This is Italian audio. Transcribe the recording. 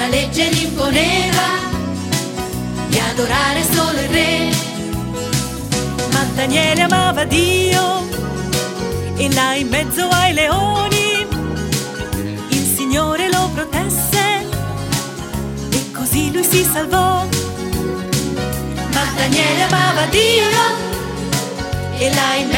una legge gli imponeva di adorare solo il re. Ma Daniele amava Dio e là in mezzo ai leoni il Signore lo protesse e così lui si salvò. Ma Daniele amava Dio e là in